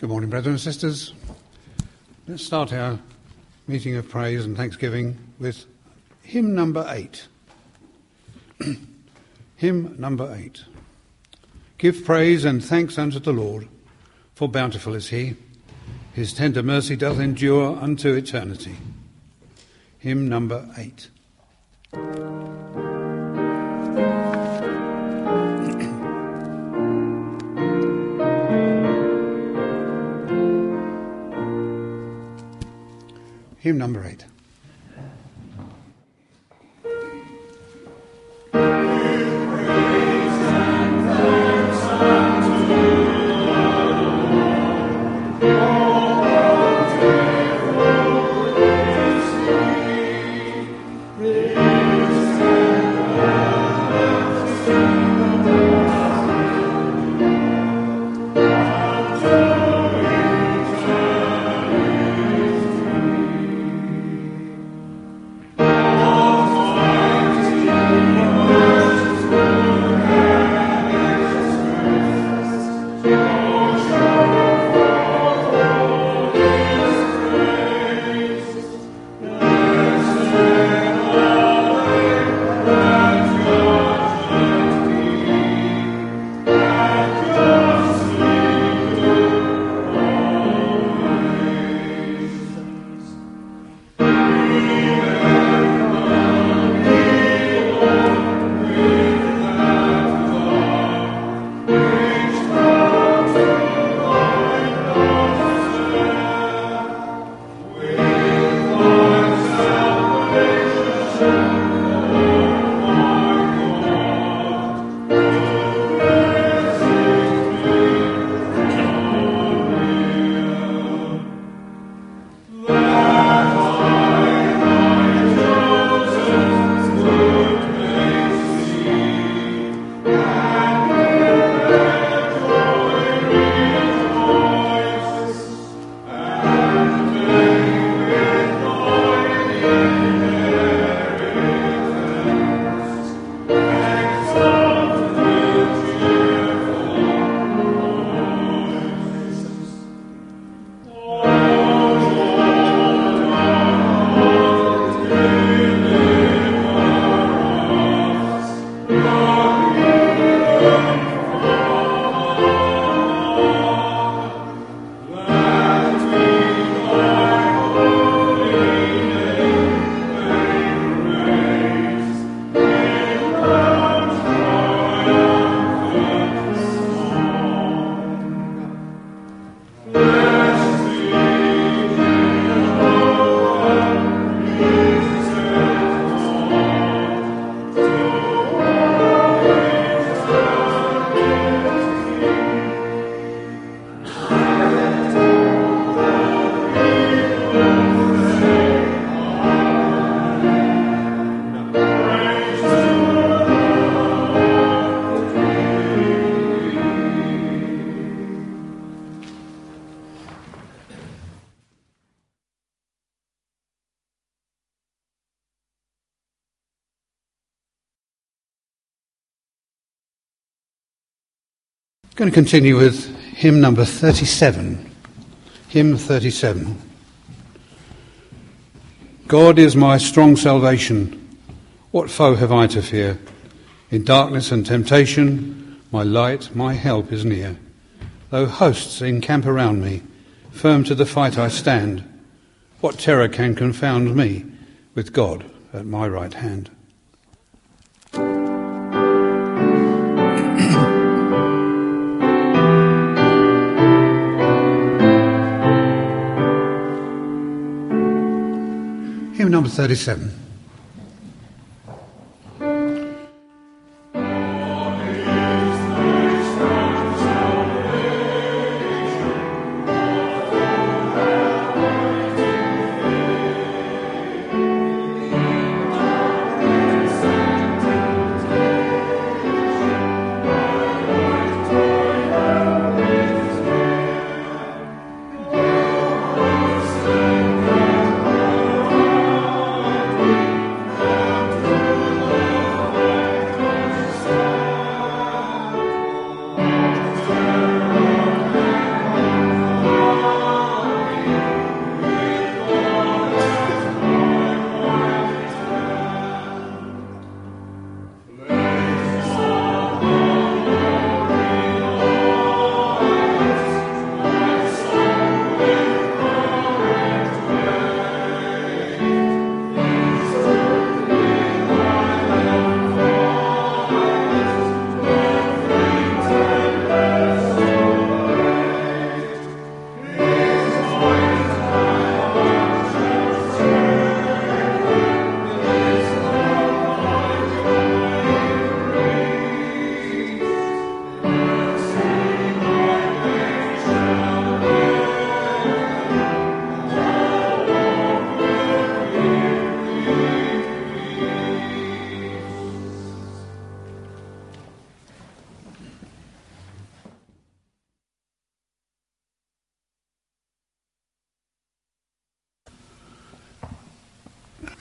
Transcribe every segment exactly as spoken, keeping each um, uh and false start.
Good morning, brothers and sisters. Let's start our meeting of praise and thanksgiving with hymn number eight. Hymn number eight. Give praise and thanks unto the Lord, for bountiful is he. His tender mercy doth endure unto eternity. Hymn number eight. Hymn number eight. I'm going to continue with hymn number thirty-seven. Hymn thirty-seven. God is my strong salvation. What foe have I to fear? In darkness and temptation, my light, my help is near. Though hosts encamp around me, firm to the fight I stand. What terror can confound me with God at my right hand? Hymn number thirty-seven. Thank you.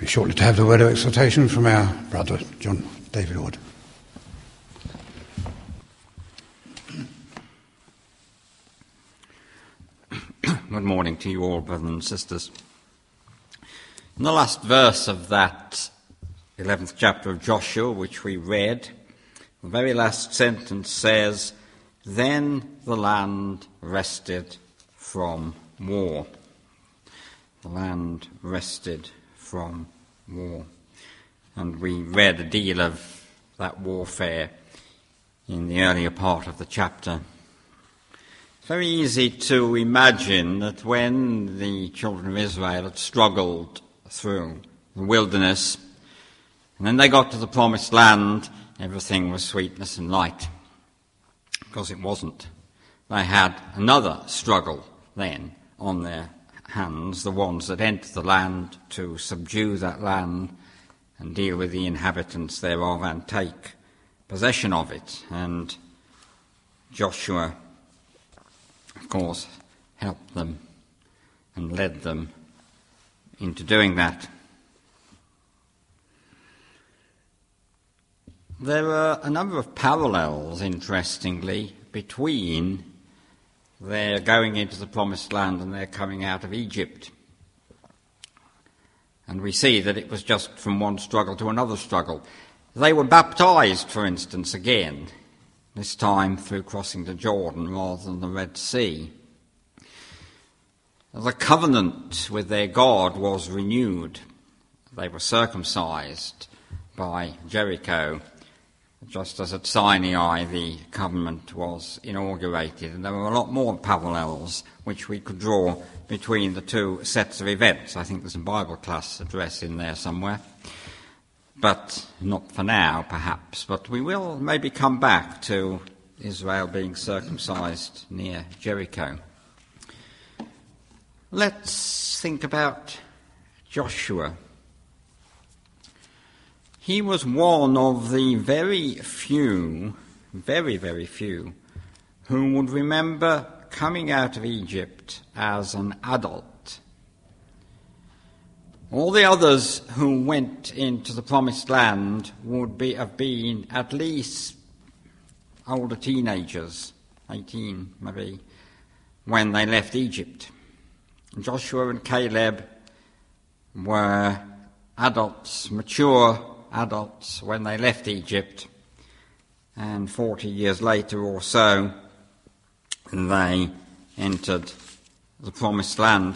We're shortly to have the word of exhortation from our brother, John David Ward. Good morning to you all, brothers and sisters. In the last verse of that eleventh chapter of Joshua, which we read, the very last sentence says, "Then the land rested from war." The land rested from war. And we read a deal of that warfare in the earlier part of the chapter. It's very easy to imagine that when the children of Israel had struggled through the wilderness, and then they got to the promised land, everything was sweetness and light. Because it wasn't. They had another struggle then on their hands, the ones that entered the land to subdue that land and deal with the inhabitants thereof and take possession of it. And Joshua, of course, helped them and led them into doing that. There are a number of parallels, interestingly, between their going into the promised land and their coming out of Egypt. And we see that it was just from one struggle to another struggle. They were baptized, for instance, again, this time through crossing the Jordan rather than the Red Sea. The covenant with their God was renewed. They were circumcised by Jericho, just as at Sinai the covenant was inaugurated. And there were a lot more parallels which we could draw between the two sets of events. I think there's a Bible class address in there somewhere. But not for now, perhaps. But we will maybe come back to Israel being circumcised near Jericho. Let's think about Joshua. He was one of the very few, very, very few, who would remember coming out of Egypt as an adult. All the others who went into the promised land would be, have been at least older teenagers, eighteen maybe, when they left Egypt. Joshua and Caleb were adults, mature adults when they left Egypt, and forty years later or so they entered the promised land.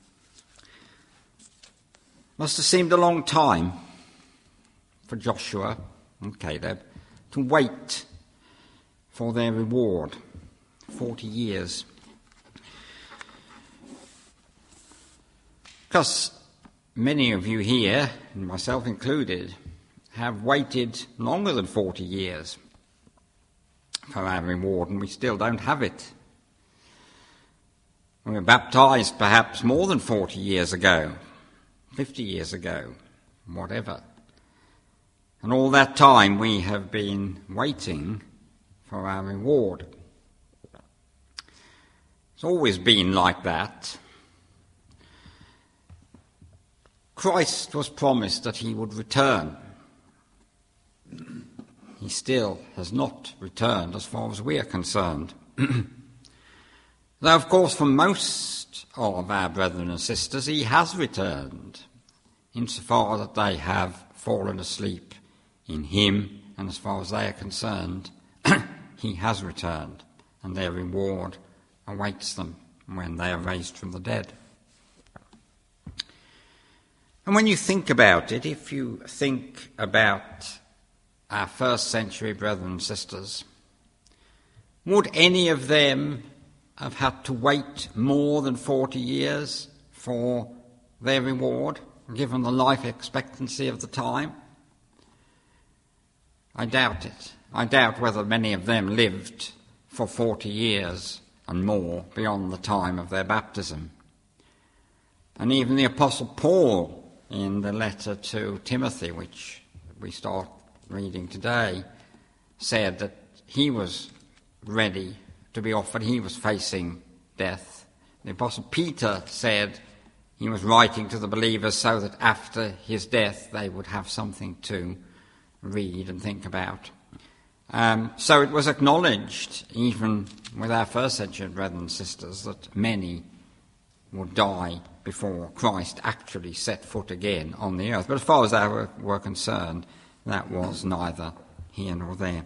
Must have seemed a long time for Joshua and Caleb to wait for their reward. Forty years. Because many of you here, and myself included, have waited longer than forty years for our reward, and we still don't have it. We were baptized perhaps more than forty years ago, fifty years ago, whatever. And all that time we have been waiting for our reward. It's always been like that. Christ was promised that he would return. He still has not returned as far as we are concerned. Though, of course, for most of our brethren and sisters, he has returned, insofar that they have fallen asleep in him, and as far as they are concerned, he has returned, and their reward awaits them when they are raised from the dead. And when you think about it, if you think about our first century brethren and sisters, would any of them have had to wait more than forty years for their reward, given the life expectancy of the time? I doubt it. I doubt whether many of them lived for forty years and more beyond the time of their baptism. And even the Apostle Paul, in the letter to Timothy, which we start reading today, said that he was ready to be offered. He was facing death. The Apostle Peter said he was writing to the believers so that after his death they would have something to read and think about. Um, so it was acknowledged, even with our first century brothers and sisters, that many would die before Christ actually set foot again on the earth. But as far as they were, were concerned, that was neither here nor there.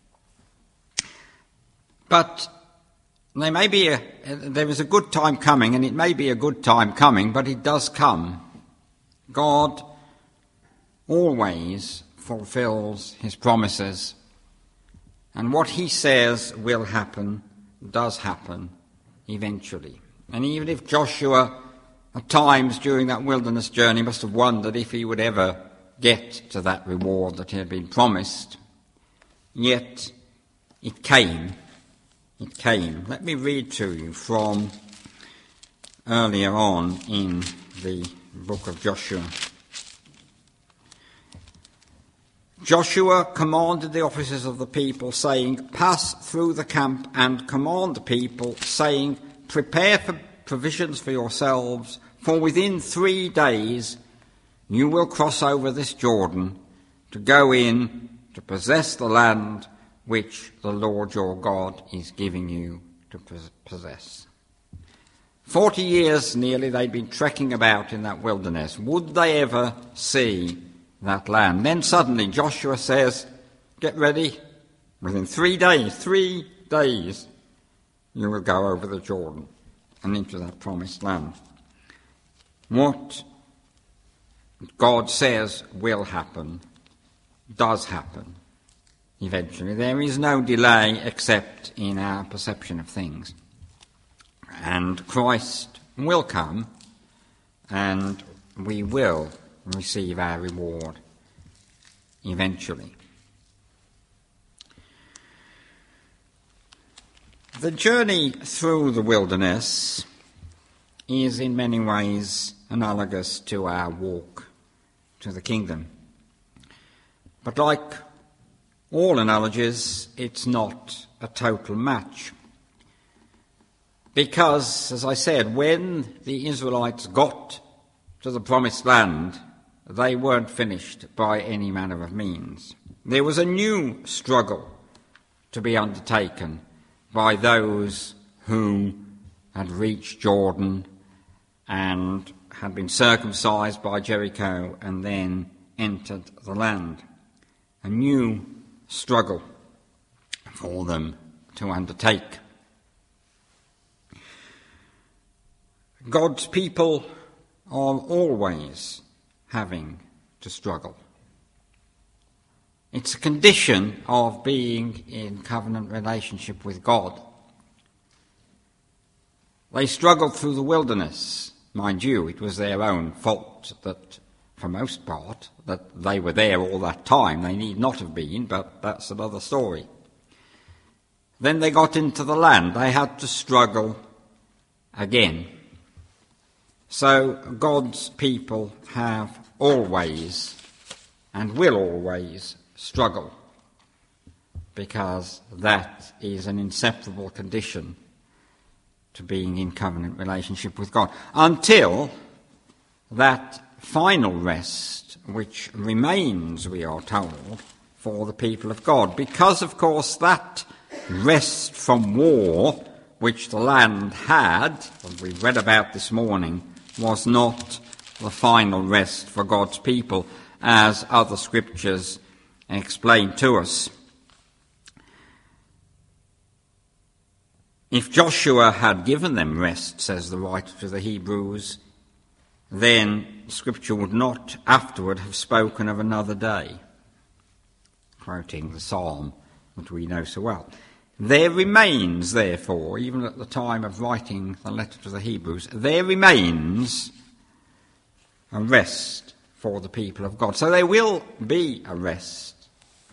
But there may be a, there is a good time coming, and it may be a good time coming, but it does come. God always fulfills his promises, and what he says will happen does happen eventually. And even if Joshua at times during that wilderness journey must have wondered if he would ever get to that reward that he had been promised, yet it came. It came. Let me read to you from earlier on in the book of Joshua. Joshua commanded the officers of the people, saying, "Pass through the camp and command the people, saying, prepare for provisions for yourselves, for within three days you will cross over this Jordan to go in to possess the land which the Lord your God is giving you to possess." Forty years nearly they'd been trekking about in that wilderness. Would they ever see that land? Then suddenly Joshua says, get ready. Within three days, three days, you will go over the Jordan and into that promised land. What God says will happen does happen eventually. There is no delay except in our perception of things. And Christ will come, and we will receive our reward eventually. The journey through the wilderness is in many ways analogous to our walk to the kingdom. But like all analogies, it's not a total match. Because, as I said, when the Israelites got to the promised land, they weren't finished by any manner of means. There was a new struggle to be undertaken by those who had reached Jordan and had been circumcised by Jericho and then entered the land. A new struggle for them to undertake. God's people are always having to struggle. It's a condition of being in covenant relationship with God. They struggled through the wilderness. Mind you, it was their own fault that, for most part, that they were there all that time. They need not have been, but that's another story. Then they got into the land. They had to struggle again. So God's people have always and will always struggle, because that is an inseparable condition to being in covenant relationship with God, until that final rest which remains, we are told, for the people of God. Because, of course, that rest from war which the land had, as we read about this morning, was not the final rest for God's people, as other scriptures explain to us. If Joshua had given them rest, says the writer to the Hebrews, then Scripture would not afterward have spoken of another day, quoting the psalm that we know so well. There remains, therefore, even at the time of writing the letter to the Hebrews, there remains a rest for the people of God. So there will be a rest,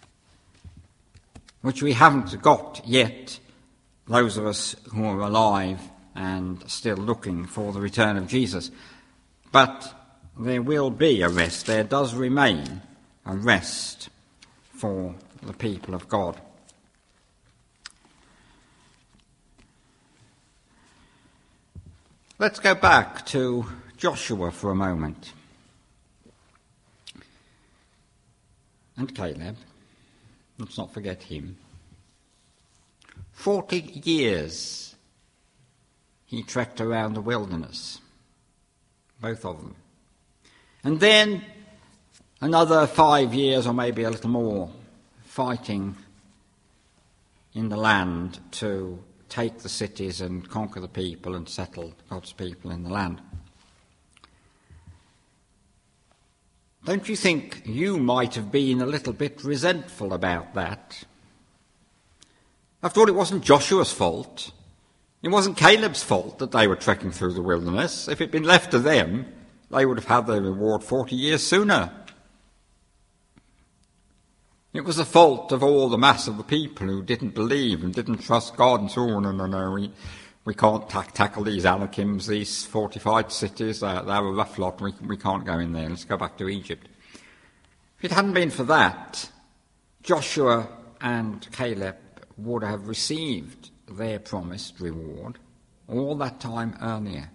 which we haven't got yet, those of us who are alive and still looking for the return of Jesus. But there will be a rest. There does remain a rest for the people of God. Let's go back to Joshua for a moment. And Caleb, let's not forget him. Forty years he trekked around the wilderness, both of them. And then another five years or maybe a little more fighting in the land to take the cities and conquer the people and settle God's people in the land. Don't you think you might have been a little bit resentful about that? After all, it wasn't Joshua's fault. It wasn't Caleb's fault that they were trekking through the wilderness. If it had been left to them, they would have had their reward forty years sooner. It was the fault of all the mass of the people who didn't believe and didn't trust God and so on. No, no, no, we, we can't ta- tackle these Anakims, these fortified cities. They're, they're a rough lot. We, we can't go in there. Let's go back to Egypt. If it hadn't been for that, Joshua and Caleb would have received their promised reward all that time earlier.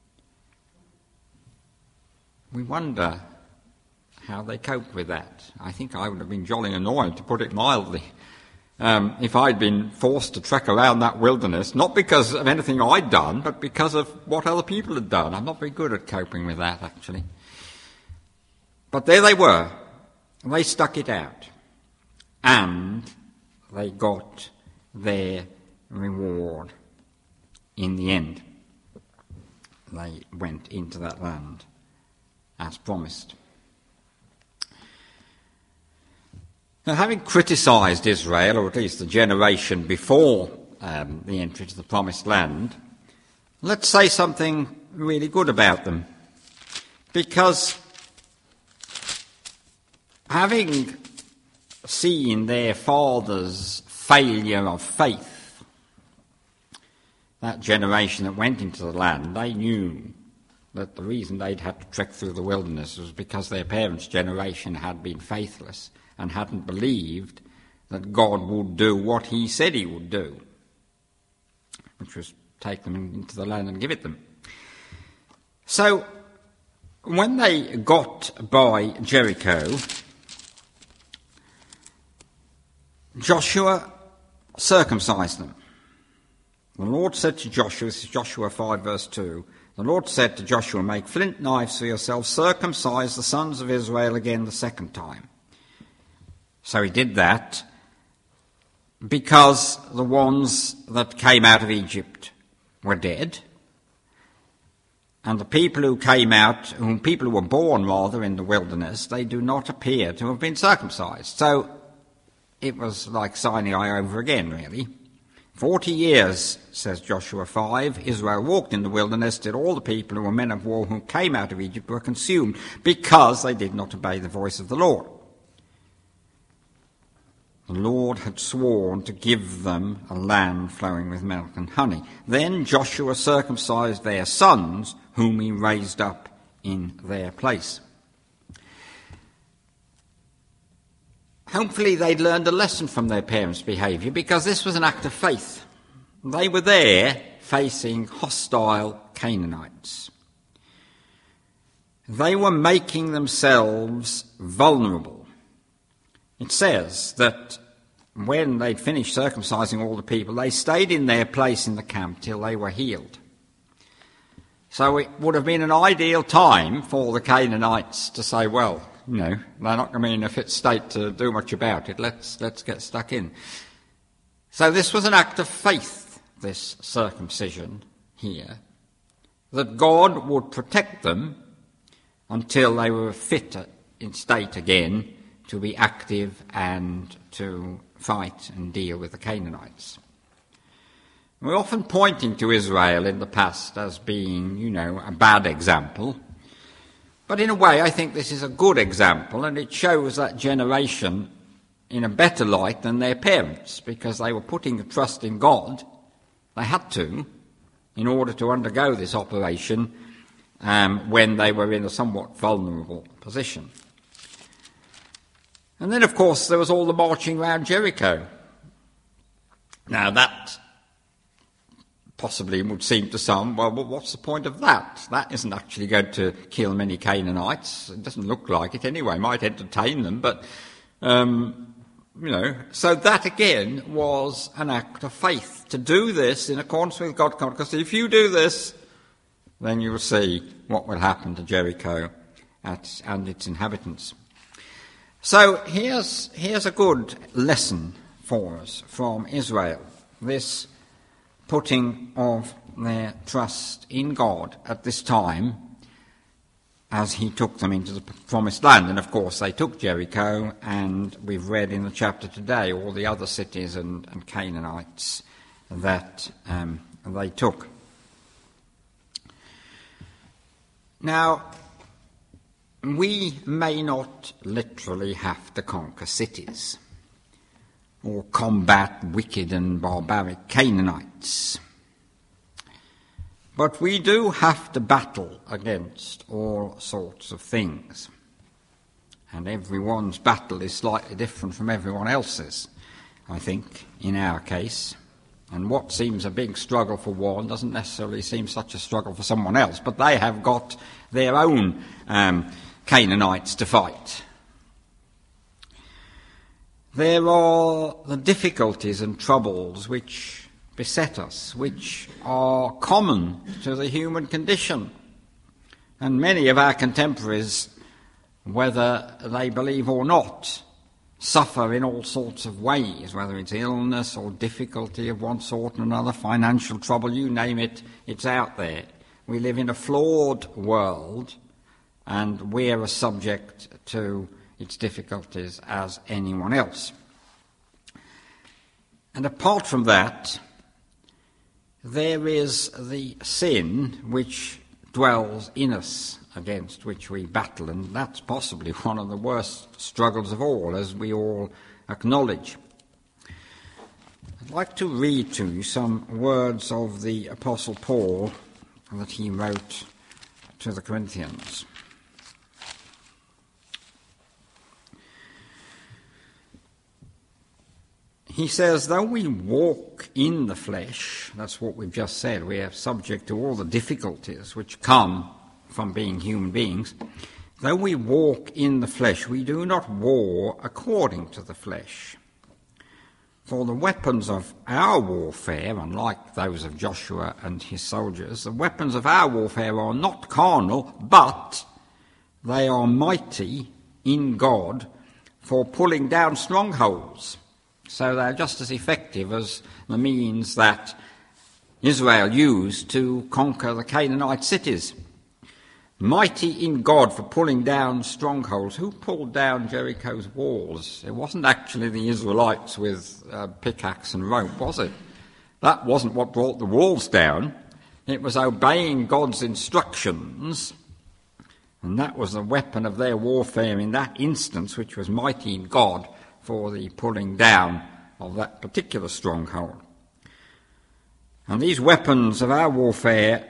We wonder how they coped with that. I think I would have been jolly annoyed, to put it mildly, um, if I'd been forced to trek around that wilderness, not because of anything I'd done, but because of what other people had done. I'm not very good at coping with that, actually. But there they were. They stuck it out. And they got their reward in the end. They went into that land as promised. Now, having criticised Israel, or at least the generation before um, the entry to the promised land, let's say something really good about them. Because having seen their father's failure of faith, that generation that went into the land, they knew that the reason they'd had to trek through the wilderness was because their parents' generation had been faithless and hadn't believed that God would do what he said he would do, which was take them into the land and give it them. So when they got by Jericho, Joshua circumcised them. The Lord said to Joshua, this is Joshua five verse two, the Lord said to Joshua, make flint knives for yourself, circumcise the sons of Israel again the second time. So he did that because the ones that came out of Egypt were dead, and the people who came out, whom people who were born rather in the wilderness, they do not appear to have been circumcised. So it was like Sinai over again, really. Forty years, says Joshua five, Israel walked in the wilderness till all the people who were men of war who came out of Egypt were consumed because they did not obey the voice of the Lord. The Lord had sworn to give them a land flowing with milk and honey. Then Joshua circumcised their sons, whom he raised up in their place. Hopefully they'd learned a lesson from their parents' behaviour, because this was an act of faith. They were there facing hostile Canaanites. They were making themselves vulnerable. It says that when they'd finished circumcising all the people, they stayed in their place in the camp till they were healed. So it would have been an ideal time for the Canaanites to say, well, you know, they're not going to be in a fit state to do much about it. Let's, let's get stuck in. So this was an act of faith, this circumcision here, that God would protect them until they were fit in state again to be active and to fight and deal with the Canaanites. We're often pointing to Israel in the past as being, you know, a bad example. But in a way, I think this is a good example, and it shows that generation in a better light than their parents, because they were putting a trust in God. They had to, in order to undergo this operation um, when they were in a somewhat vulnerable position. And then, of course, there was all the marching round Jericho. Now, that possibly would seem to some, well, what's the point of that? That isn't actually going to kill many Canaanites. It doesn't look like it anyway. It might entertain them, but, um, you know. So that, again, was an act of faith. To do this in accordance with God's command, because if you do this, then you will see what will happen to Jericho and its inhabitants. So here's, here's a good lesson for us from Israel. This putting of their trust in God at this time as he took them into the promised land. And of course they took Jericho, and we've read in the chapter today all the other cities and, and Canaanites that um, they took. Now, we may not literally have to conquer cities or combat wicked and barbaric Canaanites. But we do have to battle against all sorts of things. And everyone's battle is slightly different from everyone else's, I think, in our case. And what seems a big struggle for one doesn't necessarily seem such a struggle for someone else, but they have got their own um, Canaanites to fight. There are the difficulties and troubles which beset us, which are common to the human condition. And many of our contemporaries, whether they believe or not, suffer in all sorts of ways, whether it's illness or difficulty of one sort or another, financial trouble, you name it, it's out there. We live in a flawed world, and we're as subject to its difficulties as anyone else. And apart from that, there is the sin which dwells in us, against which we battle, and that's possibly one of the worst struggles of all, as we all acknowledge. I'd like to read to you some words of the Apostle Paul that he wrote to the Corinthians. He says, though we walk in the flesh, that's what we've just said, we are subject to all the difficulties which come from being human beings. Though we walk in the flesh, we do not war according to the flesh. For the weapons of our warfare, unlike those of Joshua and his soldiers, the weapons of our warfare are not carnal, but they are mighty in God for pulling down strongholds. So they're just as effective as the means that Israel used to conquer the Canaanite cities. Mighty in God for pulling down strongholds. Who pulled down Jericho's walls? It wasn't actually the Israelites with uh, pickaxe and rope, was it? That wasn't what brought the walls down. It was obeying God's instructions, and that was the weapon of their warfare in that instance, which was mighty in God for the pulling down of that particular stronghold. And these weapons of our warfare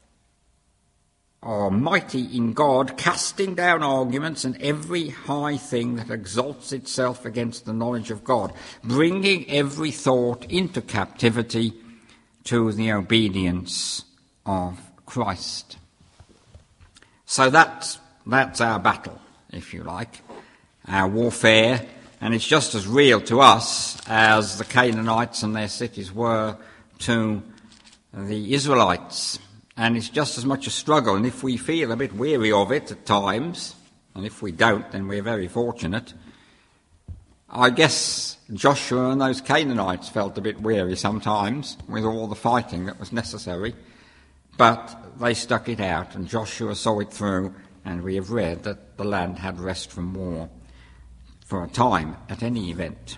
are mighty in God, casting down arguments and every high thing that exalts itself against the knowledge of God, bringing every thought into captivity to the obedience of Christ. So that's, that's our battle, if you like, our warfare. And it's just as real to us as the Canaanites and their cities were to the Israelites. And it's just as much a struggle. And if we feel a bit weary of it at times, and if we don't, then we're very fortunate. I guess Joshua and those Canaanites felt a bit weary sometimes with all the fighting that was necessary. But they stuck it out, and Joshua saw it through, and we have read that the land had rest from war for a time, at any event.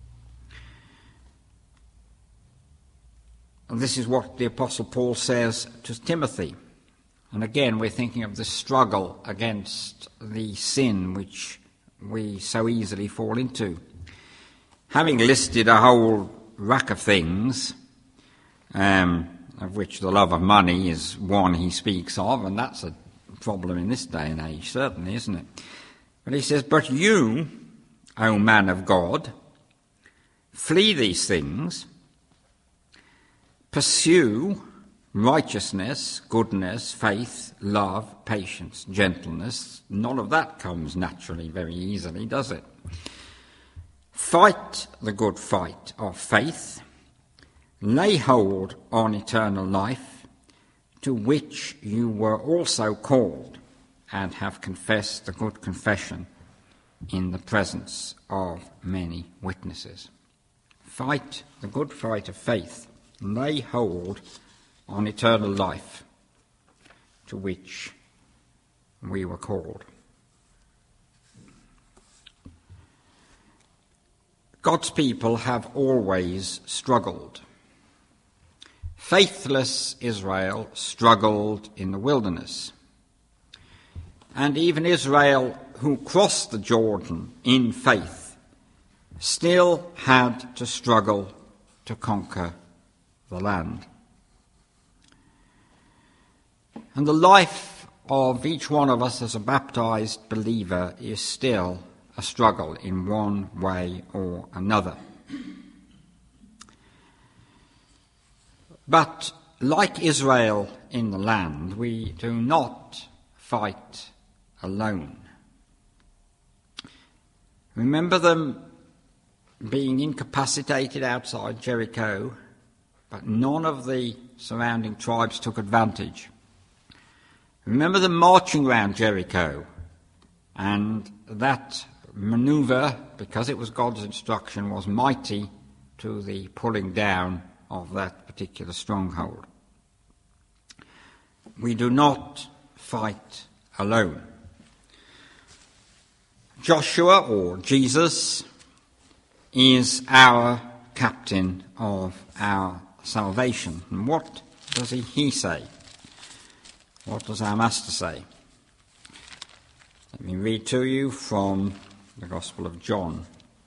And this is what the Apostle Paul says to Timothy. And again, we're thinking of the struggle against the sin which we so easily fall into. Having listed a whole rack of things, um, of which the love of money is one he speaks of, and that's a problem in this day and age, certainly, isn't it? But he says, but you, O man of God, flee these things, pursue righteousness, goodness, faith, love, patience, gentleness. None of that comes naturally very easily, does it? Fight the good fight of faith. Lay hold on eternal life, to which you were also called, and have confessed the good confession in the presence of many witnesses. Fight the good fight of faith. Lay hold on eternal life, to which we were called. God's people have always struggled. Faithless Israel struggled in the wilderness. And even Israel, who crossed the Jordan in faith, still had to struggle to conquer the land. And the life of each one of us as a baptized believer is still a struggle in one way or another. But like Israel in the land, we do not fight alone. Remember them being incapacitated outside Jericho, but none of the surrounding tribes took advantage. Remember them marching around Jericho, and that maneuver, because it was God's instruction, was mighty to the pulling down of that particular stronghold. We do not fight alone. Joshua, or Jesus, is our captain of our salvation. And what does he, he say? What does our Master say? Let me read to you from the Gospel of John.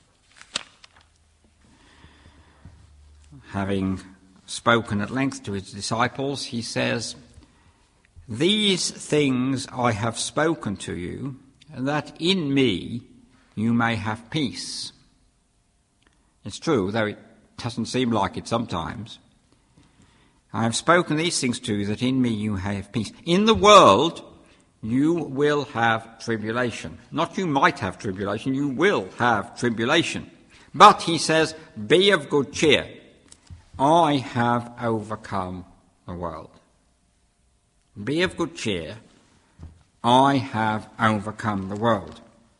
Having spoken at length to his disciples, he says, "These things I have spoken to you, that in me you may have peace." It's true, though it doesn't seem like it sometimes. I have spoken these things to you, that in me you have peace. In the world you will have tribulation. Not you might have tribulation, you will have tribulation. But, he says, be of good cheer. I have overcome the world. Be of good cheer. I have overcome the world.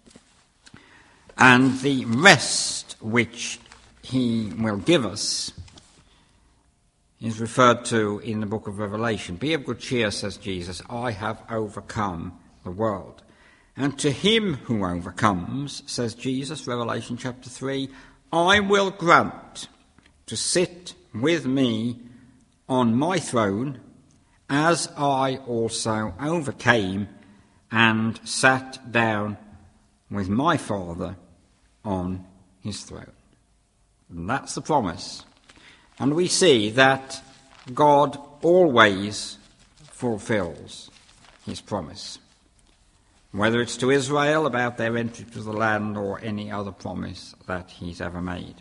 And the rest which he will give us is referred to in the book of Revelation. Be of good cheer, says Jesus, I have overcome the world. And to him who overcomes, says Jesus, Revelation chapter three, I will grant to sit with me on my throne, as I also overcame and sat down with my Father on his throne. And that's the promise. And we see that God always fulfills his promise, whether it's to Israel about their entry to the land or any other promise that he's ever made.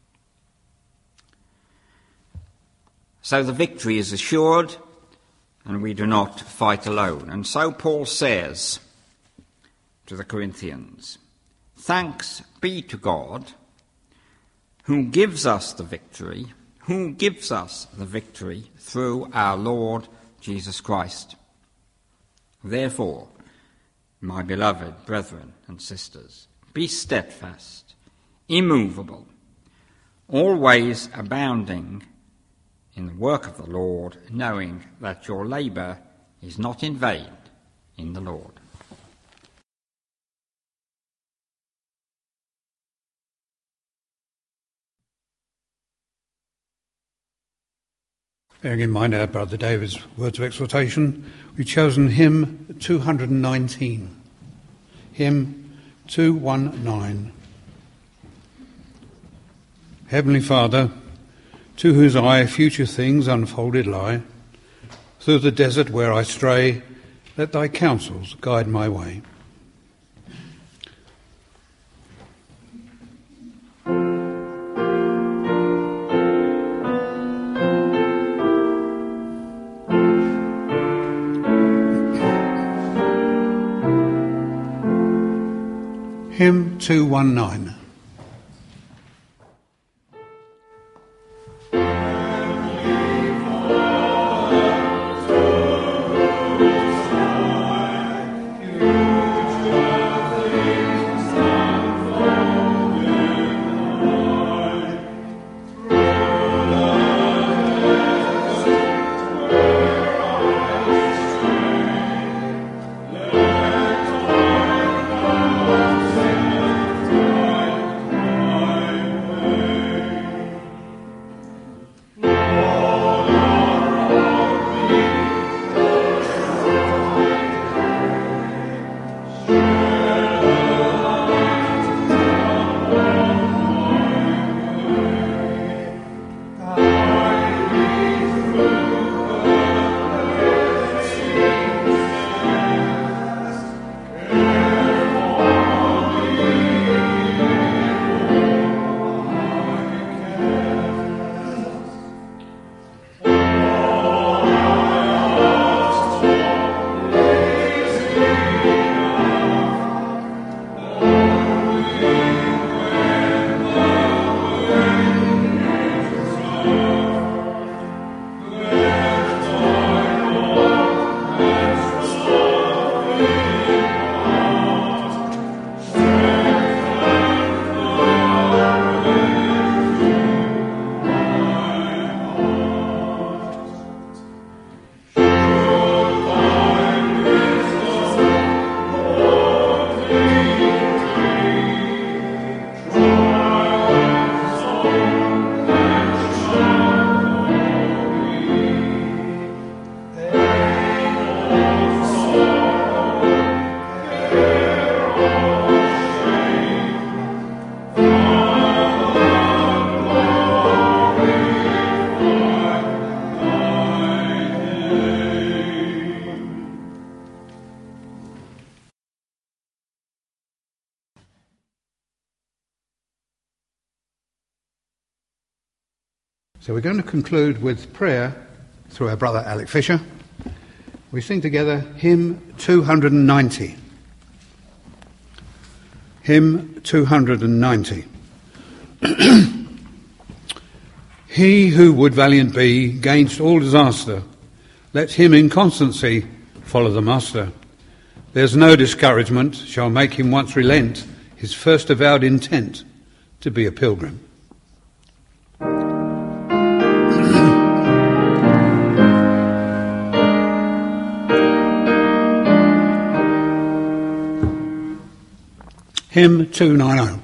So the victory is assured, and we do not fight alone. And so Paul says to the Corinthians, thanks be to God, who gives us the victory, who gives us the victory through our Lord Jesus Christ. Therefore, my beloved brethren and sisters, be steadfast, immovable, always abounding in the work of the Lord, knowing that your labour is not in vain in the Lord. Bearing in mind our Brother David's words of exhortation, we've chosen hymn two hundred nineteen. Hymn two nineteen. Heavenly Father, to whose eye future things unfolded lie, through the desert where I stray, let thy counsels guide my way. Hymn two nineteen. So we're going to conclude with prayer through our brother Alec Fisher. We sing together hymn two ninety. Hymn two ninety. He who would valiant be gainst all disaster, let him in constancy follow the master. There's no discouragement shall make him once relent his first avowed intent to be a pilgrim. Hymn two ninety.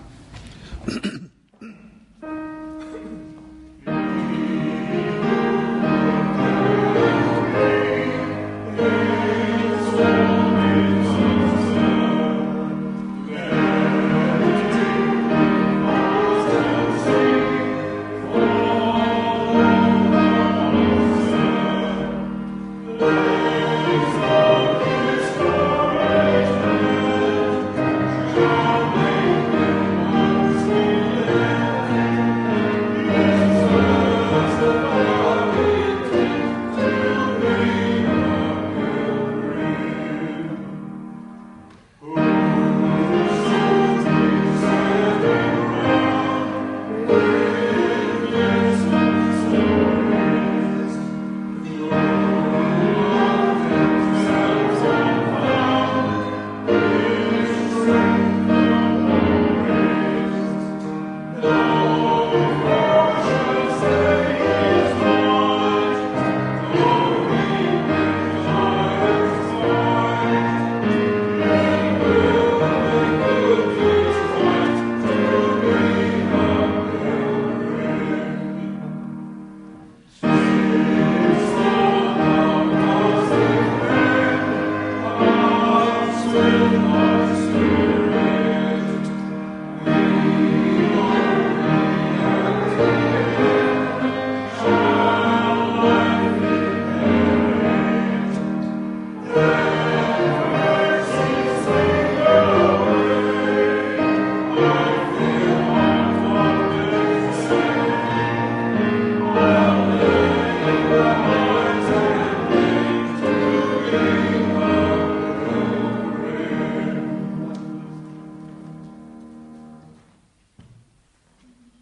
Amen.